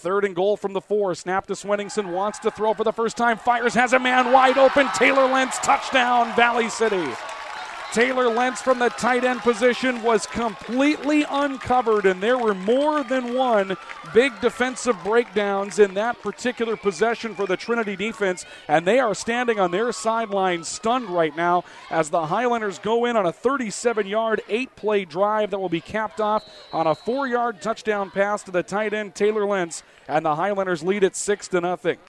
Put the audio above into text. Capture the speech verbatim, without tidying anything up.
Third and goal from the four. Snap to Swenningson. Wants to throw for the first time. Fires. Has a man wide open. Taylor Lentz. Touchdown, Valley City. Taylor Lentz from the tight end position was completely uncovered, and there were more than one big defensive breakdowns in that particular possession for the Trinity defense, and they are standing on their sideline stunned right now as the Highlanders go in on a thirty-seven-yard, eight-play drive that will be capped off on a four-yard touchdown pass to the tight end Taylor Lentz, and the Highlanders lead at six to nothing.